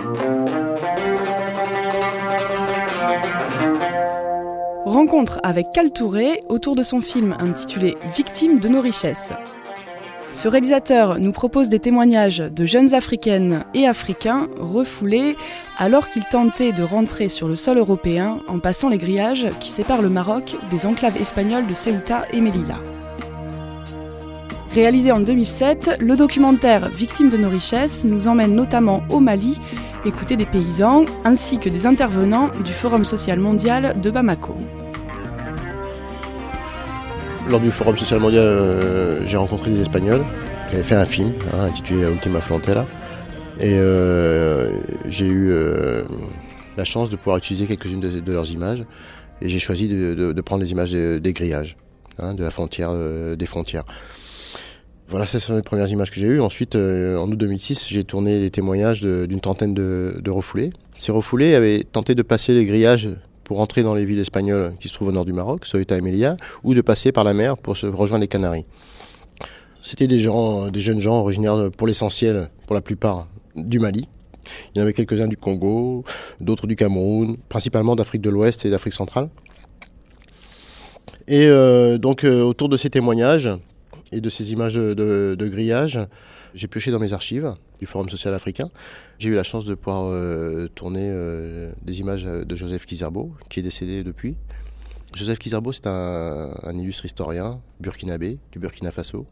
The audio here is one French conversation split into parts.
Rencontre avec Cal Touré autour de son film intitulé « Victimes de nos richesses ». Ce réalisateur nous propose des témoignages de jeunes africaines et africains refoulés alors qu'ils tentaient de rentrer sur le sol européen en passant les grillages qui séparent le Maroc des enclaves espagnoles de Ceuta et Melilla. Réalisé en 2007, le documentaire « Victimes de nos richesses » nous emmène notamment au Mali, écouter des paysans ainsi que des intervenants du Forum social mondial de Bamako. Lors du Forum social mondial, j'ai rencontré des Espagnols qui avaient fait un film intitulé La Ultima Frontera. Et j'ai eu la chance de pouvoir utiliser quelques-unes de leurs images. Et j'ai choisi de prendre les images des grillages, de la frontière, des frontières. Voilà, ce sont les premières images que j'ai eues. Ensuite, en août 2006, j'ai tourné les témoignages d'une trentaine de refoulés. Ces refoulés avaient tenté de passer les grillages pour entrer dans les villes espagnoles qui se trouvent au nord du Maroc, Ceuta et Melilla, ou de passer par la mer pour se rejoindre les Canaries. C'était des jeunes gens originaires pour l'essentiel, pour la plupart, du Mali. Il y en avait quelques-uns du Congo, d'autres du Cameroun, principalement d'Afrique de l'Ouest et d'Afrique centrale. Et donc autour de ces témoignages et de ces images de grillage, j'ai pioché dans mes archives du Forum social africain. J'ai eu la chance de pouvoir tourner des images de Joseph Kizerbo, qui est décédé depuis. Joseph Kizerbo, c'est un illustre historien burkinabé, du Burkina Faso.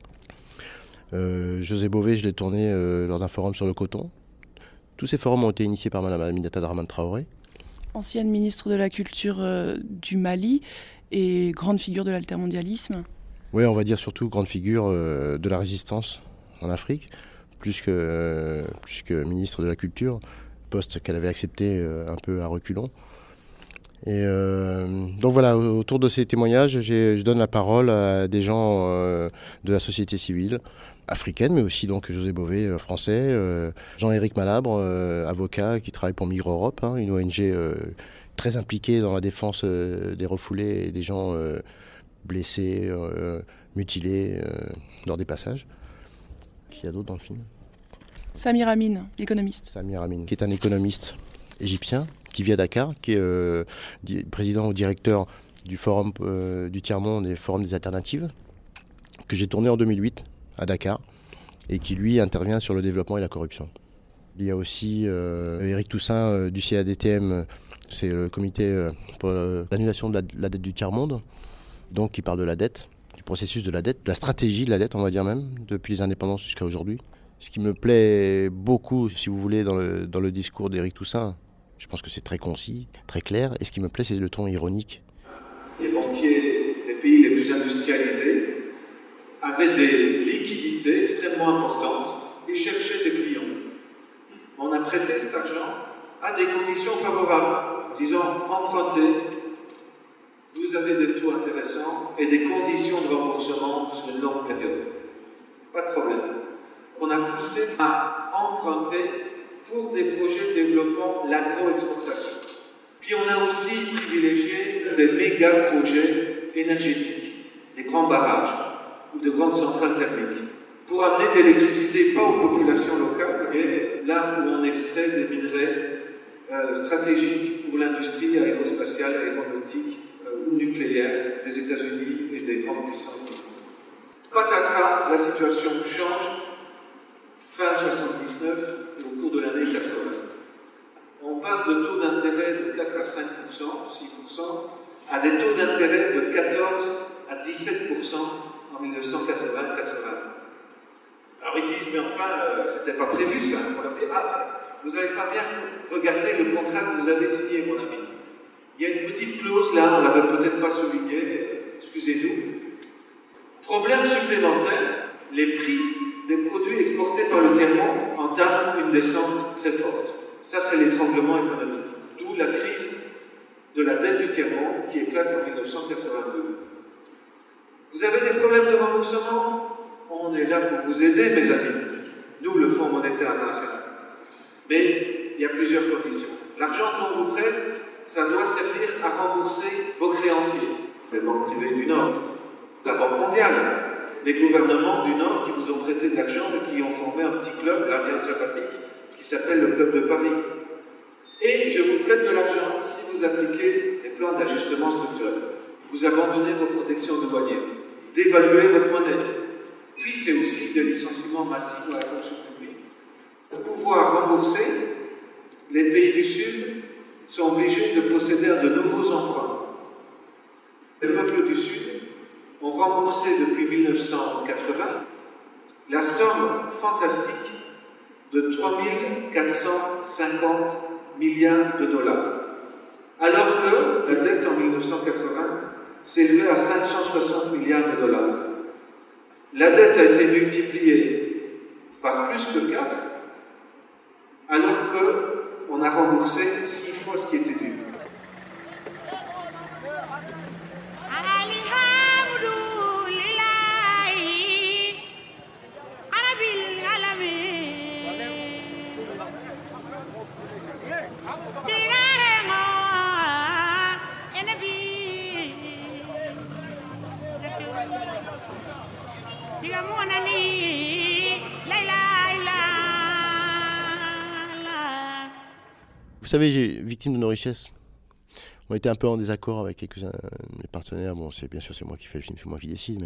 José Bové, je l'ai tourné lors d'un forum sur le coton. Tous ces forums ont été initiés par Mme Aminata Dramane Traoré. Ancienne ministre de la Culture du Mali et grande figure de l'altermondialisme. Oui, on va dire surtout grande figure de la résistance en Afrique, plus que ministre de la Culture, poste qu'elle avait accepté un peu à reculons. Et donc voilà, autour de ces témoignages, je donne la parole à des gens de la société civile africaine, mais aussi donc José Bové, français, Jean-Éric Malabre, avocat qui travaille pour Migre Europe, une ONG très impliquée dans la défense des refoulés et des gens blessés, mutilés lors des passages. Qui y a d'autres dans le film ? Samir Amin, l'économiste. Samir Amin, qui est un économiste égyptien, qui vit à Dakar, qui est président ou directeur du Forum du Tiers-Monde et Forum des Alternatives, que j'ai tourné en 2008 à Dakar, et qui lui intervient sur le développement et la corruption. Il y a aussi Éric Toussaint du CADTM, c'est le comité pour l'annulation de la dette du Tiers-Monde, donc qui parle de la dette, du processus de la dette, de la stratégie de la dette, on va dire même, depuis les indépendances jusqu'à aujourd'hui. Ce qui me plaît beaucoup, si vous voulez, dans le discours d'Éric Toussaint, je pense que c'est très concis, très clair, et ce qui me plaît, c'est le ton ironique. Les banquiers des pays les plus industrialisés avaient des liquidités extrêmement importantes et cherchaient des clients. On a prêté cet argent à des conditions favorables, disons empruntez, vous avez des taux intéressants et des conditions de remboursement sur une longue période. Pas de problème. On a poussé à emprunter pour des projets développant l'agro-exportation. Puis on a aussi privilégié des méga-projets énergétiques, des grands barrages ou de grandes centrales thermiques, pour amener de l'électricité pas aux populations locales, mais là où on extrait des minerais stratégiques pour l'industrie aérospatiale, aéronautique ou nucléaire des États-Unis et des grandes puissances. Patatras, la situation change fin 79 et au cours de l'année 80. On passe de taux d'intérêt de 4 à 5%, 6%, à des taux d'intérêt de 14 à 17% en 1980-80. Alors ils disent, mais enfin, c'était pas prévu ça. On leur dit, vous n'avez pas bien regardé le contrat que vous avez signé, mon ami. Il y a une petite clause là, on ne l'avait peut-être pas souligné, excusez-nous. Problème supplémentaire, les prix des produits exportés par le tiers-monde entament une descente très forte. Ça, c'est l'étranglement économique. D'où la crise de la dette du tiers-monde qui éclate en 1982. Vous avez des problèmes de remboursement ? On est là pour vous aider, mes amis. Nous, le Fonds monétaire international. Mais il y a plusieurs conditions. L'argent qu'on vous prête, ça doit servir à rembourser vos créanciers. Les banques privées du Nord, la Banque mondiale, les gouvernements du Nord qui vous ont prêté de l'argent et qui ont formé un petit club, là, bien sympathique, qui s'appelle le Club de Paris. Et je vous prête de l'argent si vous appliquez les plans d'ajustement structurel. Vous abandonnez vos protections douanières, dévaluez votre monnaie. Puis c'est aussi des licenciements massifs dans la fonction publique. Pour pouvoir rembourser, les pays du Sud sont obligés de procéder à de nouveaux emprunts. Les peuples du Sud ont remboursé depuis 1980 la somme fantastique de 3 450 milliards de dollars, alors que la dette en 1980 s'élevait à 560 milliards de dollars. La dette a été multipliée par plus que 4, alors qu'on a remboursé 6 fois ce qui était dû. Vous savez, Victime de nos richesses, on était un peu en désaccord avec quelques-uns de mes partenaires. Bon, bien sûr, c'est moi qui fais le film, c'est moi qui décide,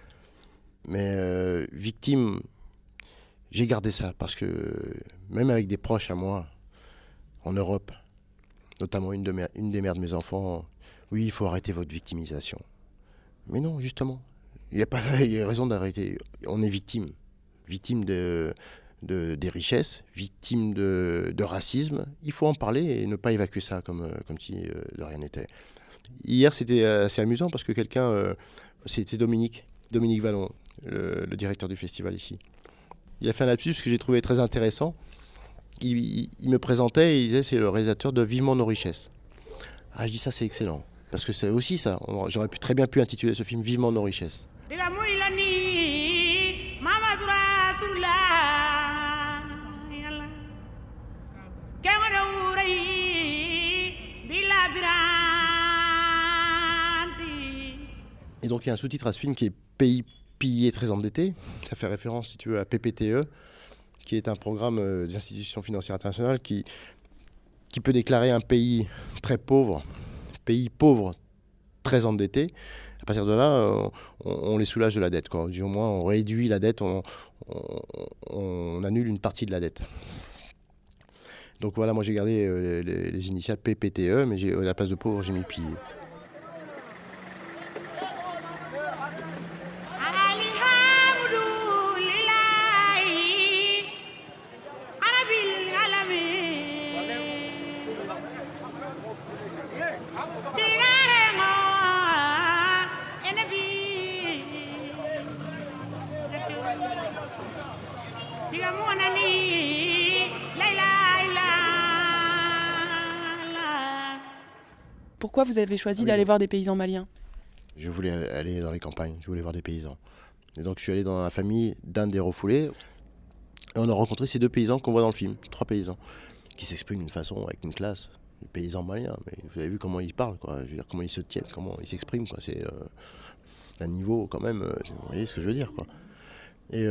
mais Victime, j'ai gardé ça parce que même avec des proches à moi, en Europe, notamment une des mères de mes enfants, oui, il faut arrêter votre victimisation. Mais non, justement, il y a raison d'arrêter. On est victime des richesses, victime de racisme. Il faut en parler et ne pas évacuer ça comme si de rien n'était. Hier, c'était assez amusant parce que c'était Dominique Vallon, le directeur du festival ici. Il a fait un lapsus que j'ai trouvé très intéressant. Il me présentait et il disait c'est le réalisateur de Vivement nos richesses. Ah, je dis ça, c'est excellent. Parce que c'est aussi ça. J'aurais très bien pu intituler ce film Vivement nos richesses. Et donc il y a un sous-titre à ce film qui est Pays pillé très endetté. Ça fait référence, si tu veux, à PPTE, qui est un programme des institutions financières internationales qui peut déclarer un pays très pauvre, pays pauvre très endetté. À partir de là, on les soulage de la dette, quoi. Du moins, on réduit la dette, on annule une partie de la dette. Donc voilà, moi j'ai gardé les initiales PPTE, mais à la place de pauvre, j'ai mis pillé. Pourquoi vous avez choisi d'aller voir des paysans maliens ? Je voulais aller dans les campagnes, je voulais voir des paysans. Et donc je suis allé dans la famille d'un des refoulés. Et on a rencontré ces 2 paysans qu'on voit dans le film, 3 paysans, qui s'expriment d'une façon, avec une classe. Les paysans maliens, mais vous avez vu comment ils parlent, quoi. Je veux dire, comment ils se tiennent, comment ils s'expriment, quoi. C'est un niveau quand même, vous voyez ce que je veux dire, quoi. Et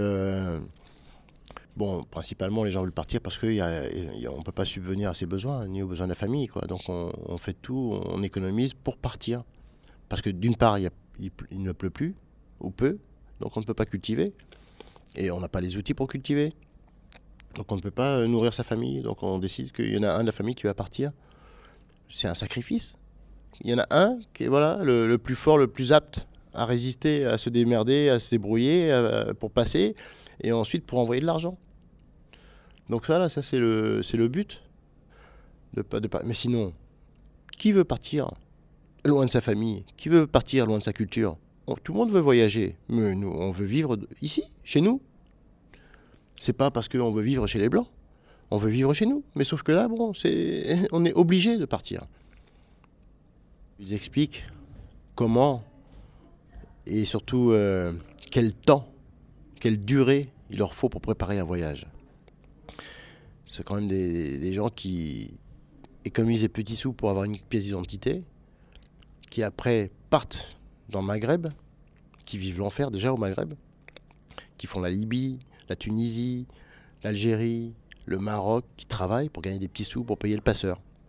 bon, principalement les gens veulent partir parce qu'on ne peut pas subvenir à ses besoins, ni aux besoins de la famille, quoi. Donc on fait tout, on économise pour partir. Parce que d'une part, il ne pleut plus, ou peu, donc on ne peut pas cultiver. Et on n'a pas les outils pour cultiver. Donc on ne peut pas nourrir sa famille. Donc on décide qu'il y en a un de la famille qui va partir. C'est un sacrifice. Il y en a un qui est le plus fort, le plus apte à résister, à se démerder, à se débrouiller pour passer, et ensuite pour envoyer de l'argent. Donc ça c'est le but. Mais sinon, qui veut partir loin de sa famille? Qui veut partir loin de sa culture? Tout le monde veut voyager, mais nous, on veut vivre ici, chez nous. C'est pas parce qu'on veut vivre chez les Blancs. On veut vivre chez nous. Mais sauf que là, on est obligé de partir. Ils expliquent comment et surtout quel temps, quelle durée il leur faut pour préparer un voyage. C'est quand même des gens qui économisent des petits sous pour avoir une pièce d'identité, qui après partent dans le Maghreb, qui vivent l'enfer déjà au Maghreb, qui font la Libye, la Tunisie, l'Algérie, le Maroc, qui travaillent pour gagner des petits sous pour payer le passeur.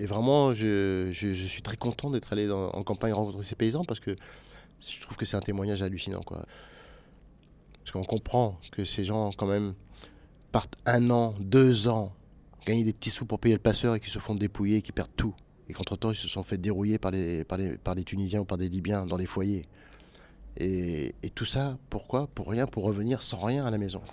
Et vraiment, je suis très content d'être allé en campagne rencontrer ces paysans parce que je trouve que c'est un témoignage hallucinant, quoi. Parce qu'on comprend que ces gens, quand même, partent 1 an, 2 ans, gagner des petits sous pour payer le passeur et qui se font dépouiller et qui perdent tout. Et qu'entre-temps, ils se sont fait dérouiller par les Tunisiens ou par des Libyens dans les foyers. Et tout ça, pourquoi ? Pour rien, pour revenir sans rien à la maison.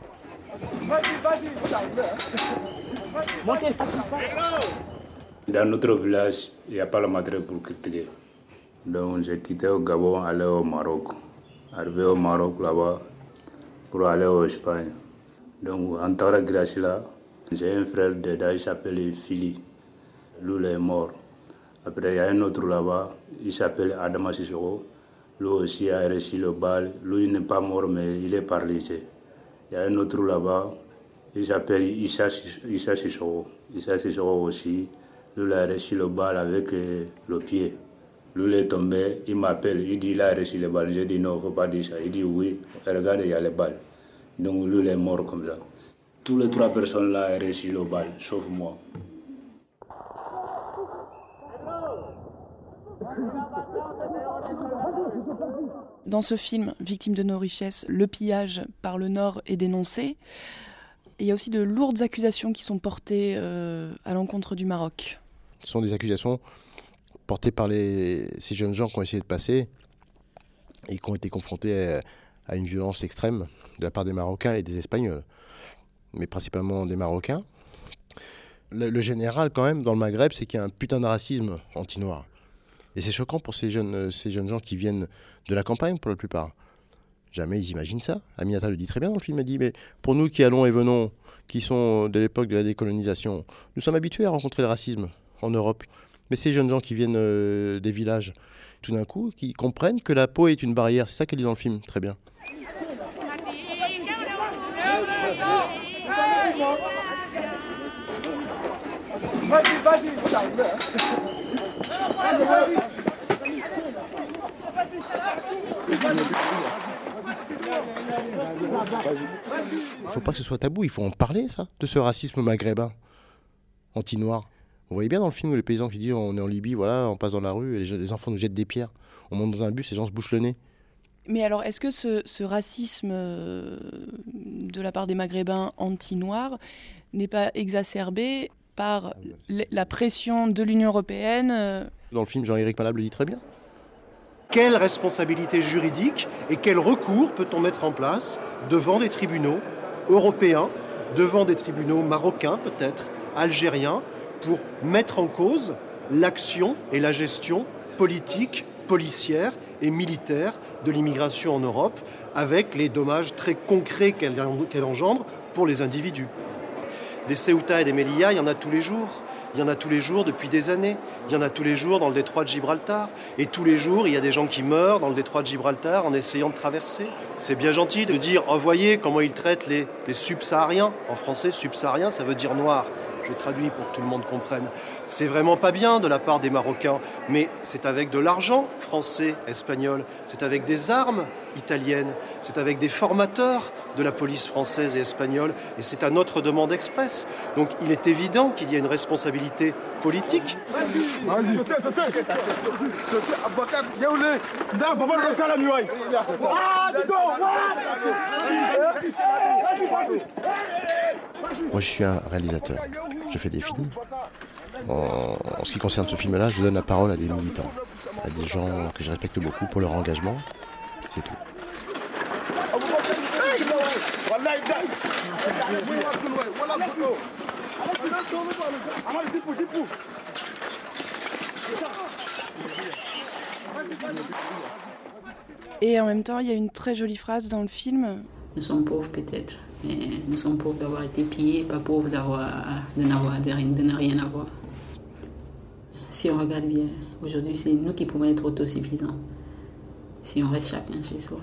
Dans notre village, il n'y a pas la matériel pour critiquer. Donc j'ai quitté au Gabon, aller au Maroc. Arrivé au Maroc là-bas pour aller en Espagne. Donc en Tara Gracila, j'ai un frère dedans, il s'appelle Fili. Lui, il est mort. Après, il y a un autre là-bas, il s'appelle Adama Sissoko. Lui aussi a reçu le bal. Lui, il n'est pas mort, mais il est paralysé. Il y a un autre là-bas, il s'appelle Issa Sissoko. Issa Sissoko aussi, lui, il a reçu le bal avec le pied. Lui, il est tombé, il m'appelle, il dit il a reçu le bal. J'ai dit non, il ne faut pas dire ça. Il dit oui, regarde, il y a le bal. Donc lui, il est mort comme ça. Tous les 3 personnes là ont reçu le bal, sauf moi. Dans ce film, Victime de nos richesses, le pillage par le Nord est dénoncé. Et il y a aussi de lourdes accusations qui sont portées à l'encontre du Maroc. Ce sont des accusations portées par ces jeunes gens qui ont essayé de passer et qui ont été confrontés à une violence extrême de la part des Marocains et des Espagnols, mais principalement des Marocains. Le général, quand même, dans le Maghreb, c'est qu'il y a un putain de racisme anti-noir. Et c'est choquant pour ces jeunes gens qui viennent de la campagne, pour la plupart. Jamais ils imaginent ça. Aminata le dit très bien dans le film. Elle dit, mais pour nous qui allons et venons, qui sont de l'époque de la décolonisation, nous sommes habitués à rencontrer le racisme en Europe. Mais ces jeunes gens qui viennent des villages, tout d'un coup, qui comprennent que la peau est une barrière. C'est ça qu'elle dit dans le film, très bien. Il ne faut pas que ce soit tabou, il faut en parler, ça, de ce racisme maghrébin, anti-noir. Vous voyez bien dans le film où les paysans qui disent on est en Libye, voilà, on passe dans la rue et les enfants nous jettent des pierres. On monte dans un bus, les gens se bouchent le nez. Mais alors, est-ce que ce racisme de la part des Maghrébins anti-noirs n'est pas exacerbé par la pression de l'Union européenne Dans le film, Jean-Éric Malab le dit très bien. Quelle responsabilité juridique et quel recours peut-on mettre en place devant des tribunaux européens, devant des tribunaux marocains peut-être, algériens, pour mettre en cause l'action et la gestion politique, policière et militaire de l'immigration en Europe, avec les dommages très concrets qu'elle engendre pour les individus. Des Ceuta et des Melilla, il y en a tous les jours. Il y en a tous les jours depuis des années. Il y en a tous les jours dans le détroit de Gibraltar. Et tous les jours, il y a des gens qui meurent dans le détroit de Gibraltar en essayant de traverser. C'est bien gentil de dire, oh, voyez comment ils traitent les subsahariens. En français, subsaharien, ça veut dire noir. Je traduis pour que tout le monde comprenne. C'est vraiment pas bien de la part des Marocains, mais c'est avec de l'argent français, espagnol, c'est avec des armes italiennes, c'est avec des formateurs de la police française et espagnole, et c'est à notre demande express. Donc il est évident qu'il y a une responsabilité politique. Moi, je suis un réalisateur. Je fais des films. En ce qui concerne ce film-là, je donne la parole à des militants, à des gens que je respecte beaucoup pour leur engagement. C'est tout. Et en même temps, il y a une très jolie phrase dans le film. Nous sommes pauvres peut-être, mais nous sommes pauvres d'avoir été pillés, pas pauvres de ne rien avoir. Si on regarde bien, aujourd'hui, c'est nous qui pouvons être autosuffisants. Si on reste chacun chez soi.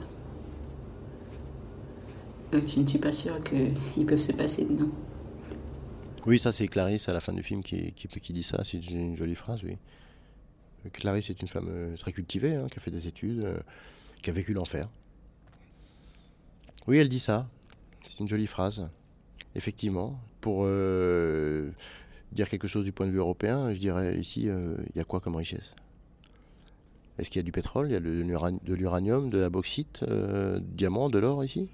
Je ne suis pas sûre qu'ils peuvent se passer de nous. Oui, ça c'est Clarisse à la fin du film qui dit ça, c'est une jolie phrase, oui. Clarisse est une femme très cultivée, qui a fait des études, qui a vécu l'enfer. Oui, elle dit ça, c'est une jolie phrase, effectivement, pour dire quelque chose du point de vue européen, je dirais ici, il y a quoi comme richesse? Est-ce qu'il y a du pétrole, il y a de l'uranium, de la bauxite, du diamant, de l'or ici?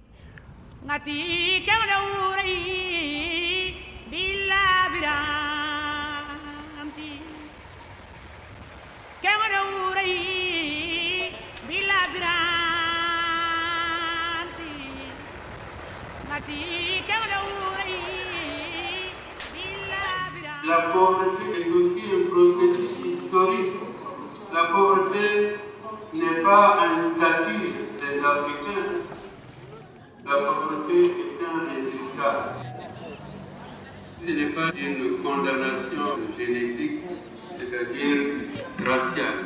La pauvreté est aussi un processus historique. La pauvreté n'est pas un statut des Africains. La pauvreté est un résultat. Ce n'est pas une condamnation génétique, c'est-à-dire raciale.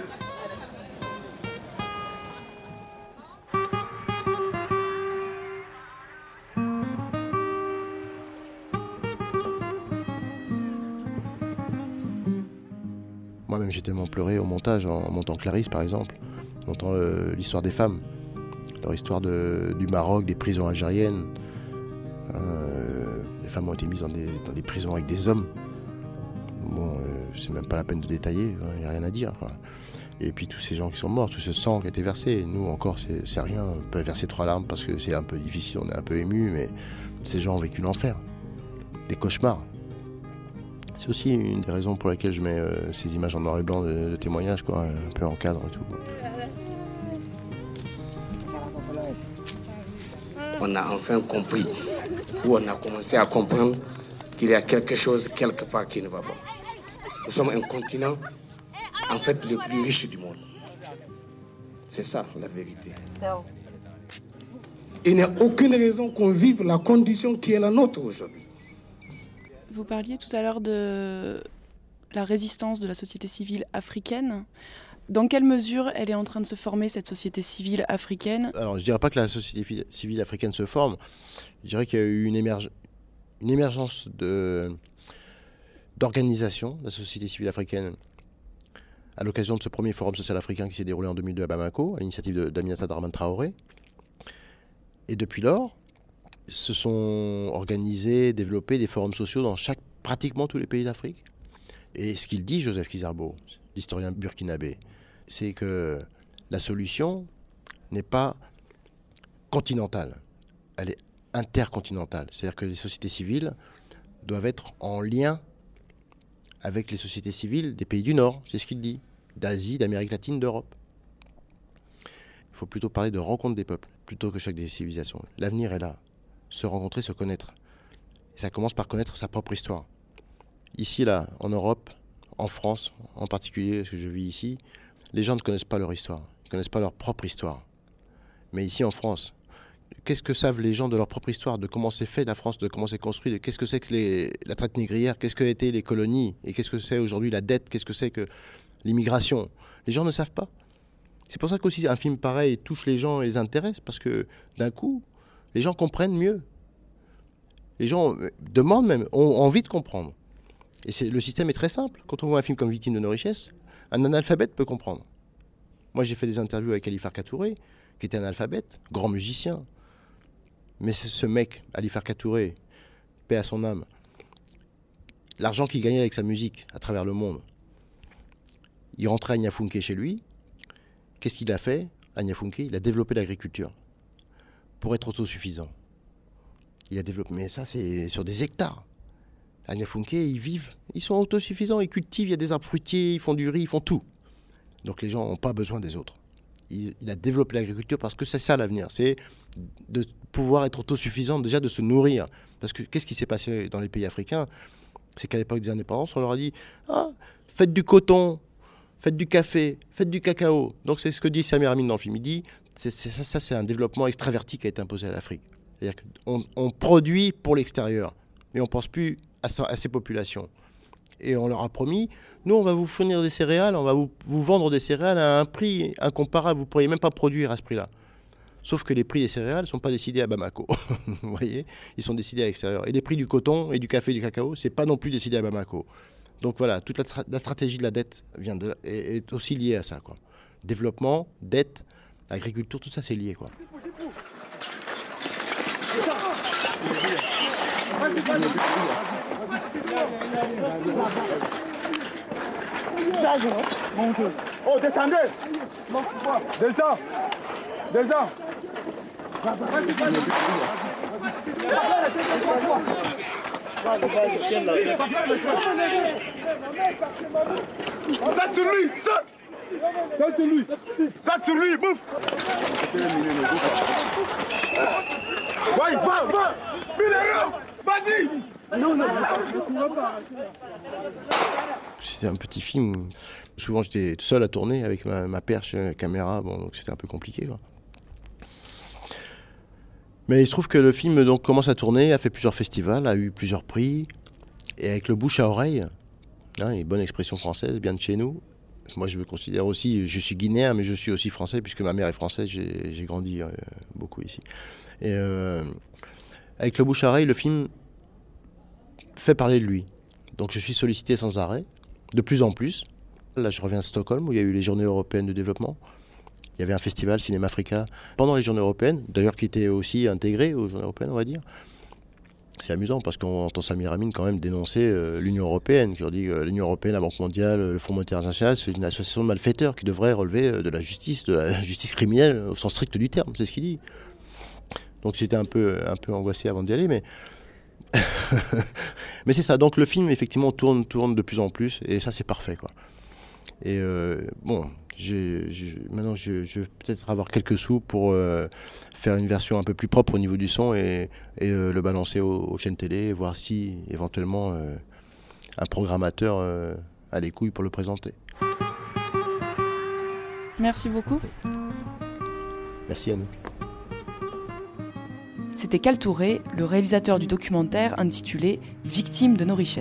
Moi-même, j'ai tellement pleuré au montage, en montant Clarisse, par exemple, en montant l'histoire des femmes, leur histoire du Maroc, des prisons algériennes. Les femmes ont été mises dans des prisons avec des hommes. Bon, c'est même pas la peine de détailler, il n'y a rien à dire, quoi. Et puis tous ces gens qui sont morts, tout ce sang qui a été versé, nous encore, c'est rien. On peut verser 3 larmes parce que c'est un peu difficile, on est un peu ému, mais ces gens ont vécu l'enfer, des cauchemars. C'est aussi une des raisons pour lesquelles je mets ces images en noir et blanc de témoignages, quoi, un peu en cadre et tout. On a enfin compris, ou on a commencé à comprendre qu'il y a quelque chose quelque part qui ne va pas. Nous sommes un continent, en fait, le plus riche du monde. C'est ça, la vérité. Il n'y a aucune raison qu'on vive la condition qui est la nôtre aujourd'hui. Vous parliez tout à l'heure de la résistance de la société civile africaine. Dans quelle mesure elle est en train de se former, cette société civile africaine? Alors, je ne dirais pas que la société civile africaine se forme. Je dirais qu'il y a eu une émergence d'organisation de la société civile africaine à l'occasion de ce premier forum social africain qui s'est déroulé en 2002 à Bamako, à l'initiative d'Aminata Darman Traoré. Et depuis lors, se sont organisés, développés des forums sociaux dans pratiquement tous les pays d'Afrique. Et ce qu'il dit, Joseph Kizarbo, l'historien burkinabé, c'est que la solution n'est pas continentale, elle est intercontinentale. C'est-à-dire que les sociétés civiles doivent être en lien avec les sociétés civiles des pays du Nord, c'est ce qu'il dit, d'Asie, d'Amérique latine, d'Europe. Il faut plutôt parler de rencontre des peuples, plutôt que chaque des civilisations. L'avenir est là. Se rencontrer, se connaître. Et ça commence par connaître sa propre histoire. Ici, là, en Europe, en France en particulier, parce que je vis ici, les gens ne connaissent pas leur histoire. Ils ne connaissent pas leur propre histoire. Mais ici, en France, qu'est-ce que savent les gens de leur propre histoire, de comment c'est fait la France, de comment c'est construit, de qu'est-ce que c'est que la traite négrière, qu'est-ce que étaient les colonies, et qu'est-ce que c'est aujourd'hui la dette, qu'est-ce que c'est que l'immigration. Les gens ne savent pas. C'est pour ça qu'aussi un film pareil touche les gens et les intéresse, parce que d'un coup, les gens comprennent mieux. Les gens demandent même, ont envie de comprendre. Et le système est très simple. Quand on voit un film comme Victime de nos richesses, un analphabète peut comprendre. Moi, j'ai fait des interviews avec Ali Farka Touré, qui était un analphabète, grand musicien. Mais ce mec, Ali Farka Touré, paix à son âme, l'argent qu'il gagnait avec sa musique à travers le monde, il rentrait à Niafunké chez lui. Qu'est-ce qu'il a fait à Niafunké? Il a développé l'agriculture pour être autosuffisant. Il a développé, mais ça c'est sur des hectares. À Niafunké, ils vivent, ils sont autosuffisants, ils cultivent, il y a des arbres fruitiers, ils font du riz, ils font tout. Donc les gens n'ont pas besoin des autres. Il a développé l'agriculture parce que c'est ça l'avenir, c'est de pouvoir être autosuffisant, déjà de se nourrir. Parce que qu'est-ce qui s'est passé dans les pays africains? C'est qu'à l'époque des indépendances, on leur a dit « Ah, faites du coton, faites du café, faites du cacao ». Donc c'est ce que dit Samir Amin dans le film. Il dit ça c'est un développement extraverti qui a été imposé à l'Afrique. C'est-à-dire qu'on produit pour l'extérieur, mais on ne pense plus à ces populations. Et on leur a promis, nous on va vous fournir des céréales, on va vous vendre des céréales à un prix incomparable, vous ne pourriez même pas produire à ce prix-là. Sauf que les prix des céréales ne sont pas décidés à Bamako, vous voyez, ils sont décidés à l'extérieur. Et les prix du coton et du café et du cacao, ce n'est pas non plus décidé à Bamako. Donc voilà, toute la stratégie de la dette est aussi liée à ça, quoi. Développement, dette, agriculture, tout ça c'est lié, quoi. Oh, descendez. Descends. Descends. Saute sur lui, saute. Saute sur lui. Saute sur lui, bouffe. Va. Vas-y. Non. C'était un petit film. Souvent, j'étais seul à tourner avec ma perche caméra. Bon, donc c'était un peu compliqué, quoi. Mais il se trouve que le film donc commence à tourner, a fait plusieurs festivals, a eu plusieurs prix. Et avec le bouche à oreille, une bonne expression française, bien de chez nous. Moi, je me considère aussi, je suis guinéen, mais je suis aussi français, puisque ma mère est française, j'ai grandi beaucoup ici. Et avec le bouche à oreille, le film fait parler de lui. Donc je suis sollicité sans arrêt, de plus en plus. Là, je reviens à Stockholm, où il y a eu les Journées européennes de développement. Il y avait un festival Cinéma Africa pendant les Journées européennes, d'ailleurs qui était aussi intégré aux Journées européennes, on va dire. C'est amusant parce qu'on entend Samir Amin quand même dénoncer l'Union européenne, qui leur dit que l'Union européenne, la Banque mondiale, le Fonds monétaire international, c'est une association de malfaiteurs qui devrait relever de la justice criminelle au sens strict du terme, c'est ce qu'il dit. Donc j'étais un peu angoissé avant d'y aller, mais mais c'est ça. Donc le film effectivement tourne de plus en plus et ça c'est parfait, quoi. Et bon. Maintenant, je vais peut-être avoir quelques sous pour faire une version un peu plus propre au niveau du son et le balancer aux chaînes télé, voir si éventuellement un programmateur a les couilles pour le présenter. Merci beaucoup. Merci Anouk. C'était Kal Touré, le réalisateur du documentaire intitulé « Victime de nos richesses ».